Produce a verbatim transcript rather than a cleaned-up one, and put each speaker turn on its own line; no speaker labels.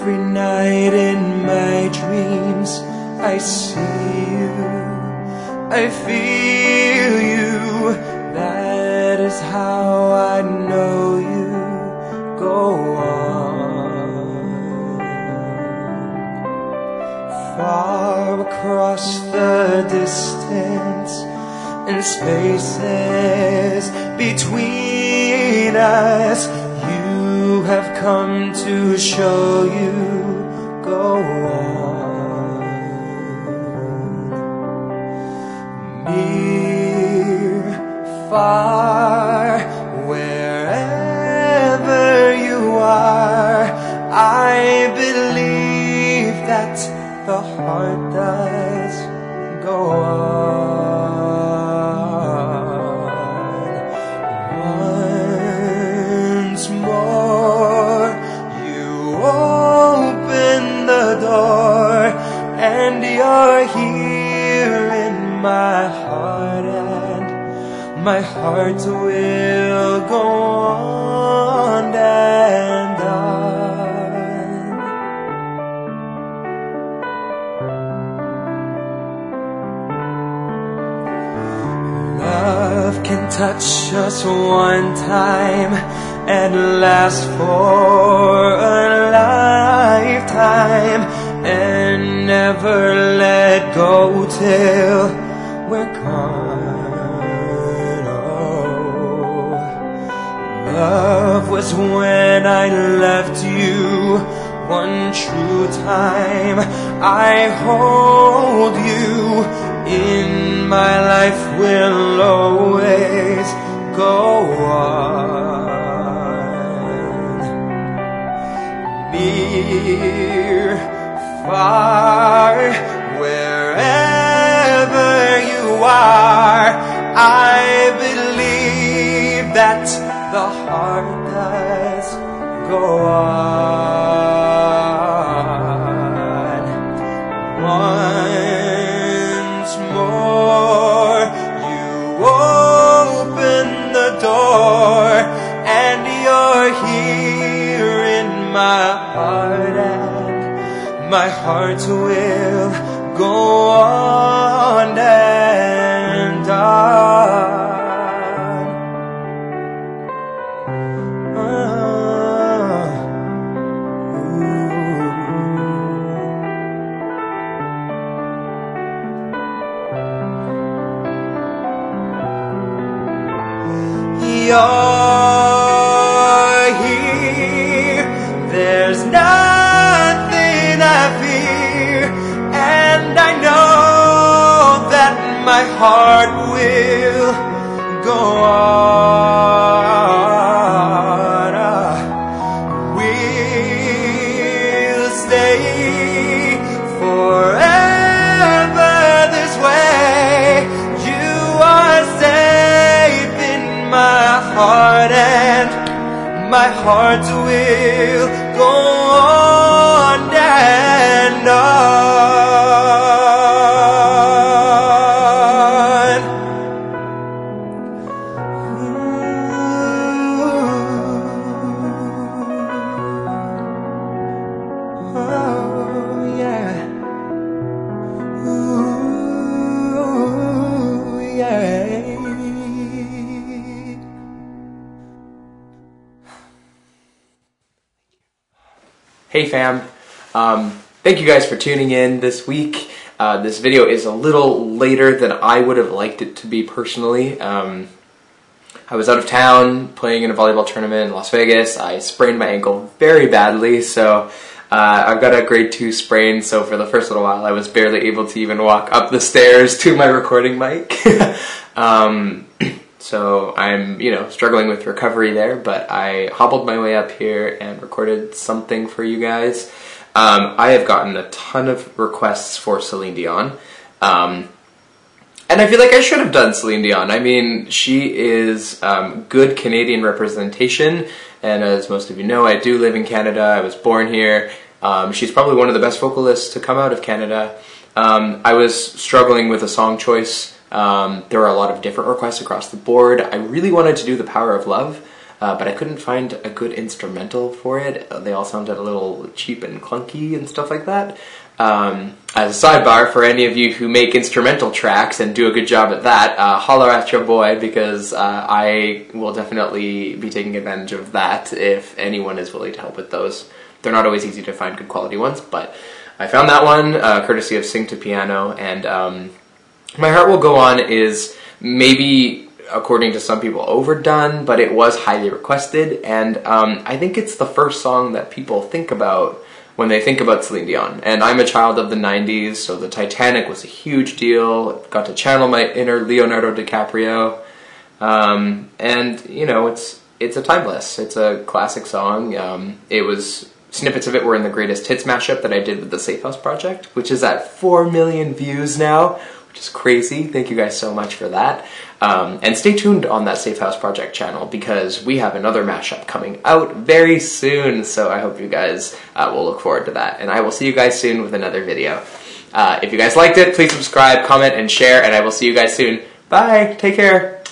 Every night in my dreams I see you, I feel you. That is how I know you. Go on. Far across the distance and spaces between us, you have come to show you. Go on. Near, far, wherever you are, I believe that the heart does go on. Once more you open the door, and you're here in my heart, and my heart will go on and on. Love can touch us one time and last for a lifetime, and never let go till we're gone. Oh, love was when I left you one true time. I hold you in my life, will always go on. Near, far, wherever you are, I believe that the heart does go on. Once more you open the door, and you're here in my heart, and my heart will go on and on. You're here, there's nothing I fear, and I know that my heart will go on. We'll stay forever this way. You are safe in my heart, and my heart will go on and on. Ooh. Oh, yeah. Ooh, yeah.
Hey fam, um, thank you guys for tuning in this week. Uh, this video is a little later than I would have liked it to be personally. Um, I was out of town playing in a volleyball tournament in Las Vegas. I sprained my ankle very badly, so uh, I've got a grade two sprain, so for the first little while I was barely able to even walk up the stairs to my recording mic. um, So I'm, you know, struggling with recovery there, but I hobbled my way up here and recorded something for you guys. Um, I have gotten a ton of requests for Celine Dion, um, and I feel like I should have done Celine Dion. I mean, she is um, good Canadian representation, and as most of you know, I do live in Canada. I was born here. Um, she's probably one of the best vocalists to come out of Canada. Um, I was struggling with a song choice. Um, there were a lot of different requests across the board. I really wanted to do The Power of Love, uh, but I couldn't find a good instrumental for it. They all sounded a little cheap and clunky and stuff like that. Um, as a sidebar, for any of you who make instrumental tracks and do a good job at that, uh, holler at your boy, because uh, I will definitely be taking advantage of that if anyone is willing to help with those. They're not always easy to find good quality ones, but I found that one, uh, courtesy of Sing to Piano, and um, My Heart Will Go On is maybe, according to some people, overdone, but it was highly requested, and um, I think it's the first song that people think about when they think about Celine Dion. And I'm a child of the nineties, so the Titanic was a huge deal. Got to channel my inner Leonardo DiCaprio, um, and you know, it's it's a timeless. It's a classic song. Um, it was snippets of it were in the greatest hits mashup that I did with the Safe House Project, which is at four million views now, which is crazy. Thank you guys so much for that. Um, and stay tuned on that Safe House Project channel, because we have another mashup coming out very soon, so I hope you guys uh, will look forward to that. And I will see you guys soon with another video. Uh, if you guys liked it, please subscribe, comment, and share, and I will see you guys soon. Bye! Take care!